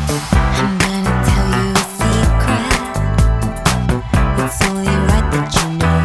I'm gonna tell you a secret. It's only right that you know.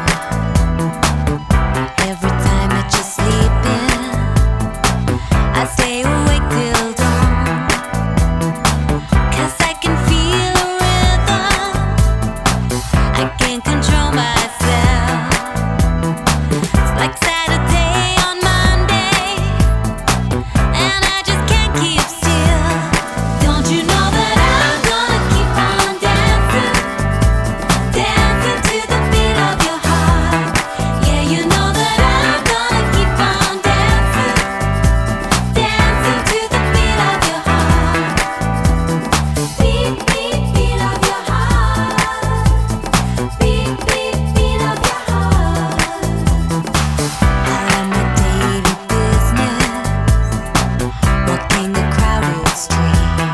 Every time that you're sleeping, I stay awake till dawn. 'Cause I can feel a rhythm. I can't control myself. It's like Saturday on Monday, and I just can't keep still. Don't you know that I'm gonna keep on dancing, dancing to the beat of your heart? Yeah, you know that I'm gonna keep on dancing, dancing to the beat of your heart. Beat, beat, beat of your heart. Beat, beat, beat of your heart. I run my daily business, walking the crowded street.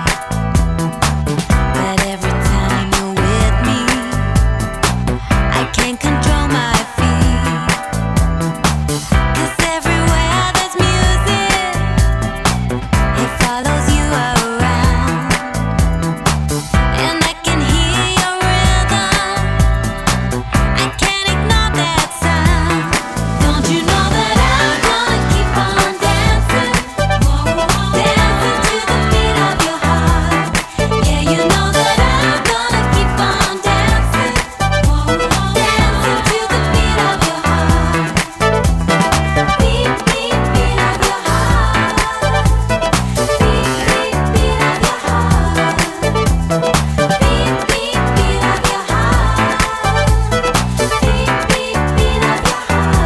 But every time you're with me, I can't control my feet. 'Cause everywhere there's music, it follows you around. And I can hear your rhythm, I can't ignore that sound. Don't you know that I'm gonna keep on dancing, dancing to the beat of your heart? Yeah, you know that I'm gonna keep on dancing, dancing to the beat of your heart. Beat, beat, beat of your heart. Beat, beat, beat of your heart. Beat, beat, beat of your heart. Beat, beat, beat of your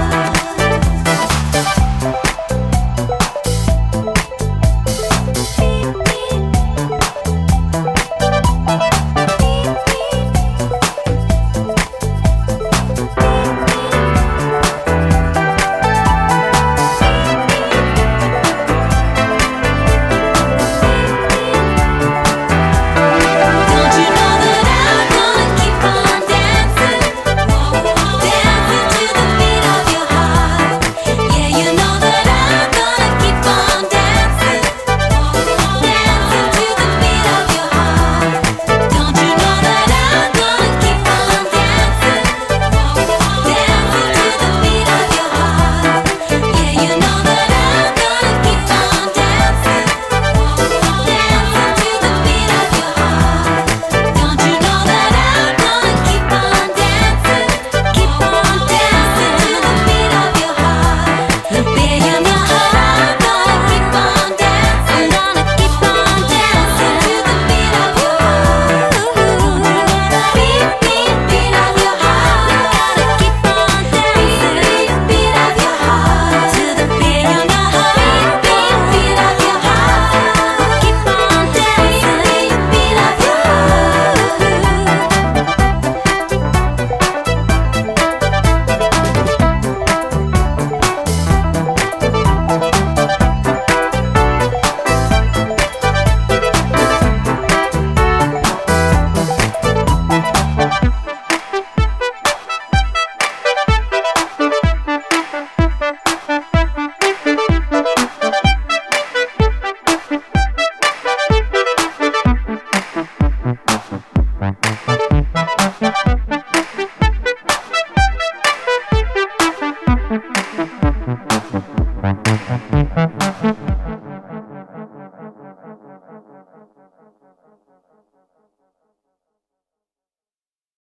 Don't you know that I'm gonna keep on dancing, dancing to the beat of your heart? Yeah, you know that I'm gonna keep on dancing, dancing to the beat of your heart. Don't you know that I'm gonna keep on dancing, dancing to the beat of your heart? Yeah, you know that I'm gonna keep on dancing, dancing to the beat of your heart. Don't you know that I'm gonna keep on dancing, keep on dancing to the beat of your heart? The beat of your heart, I'm gonna keep on dancing, I'm gonna keep on dancing to the beat of your heart. Beat, beat, beat of your heart, I gotta keep on dancing, beat of your heart to the beat of your heart. Beat, beat of your heart, keep on dancing, beat of your heart.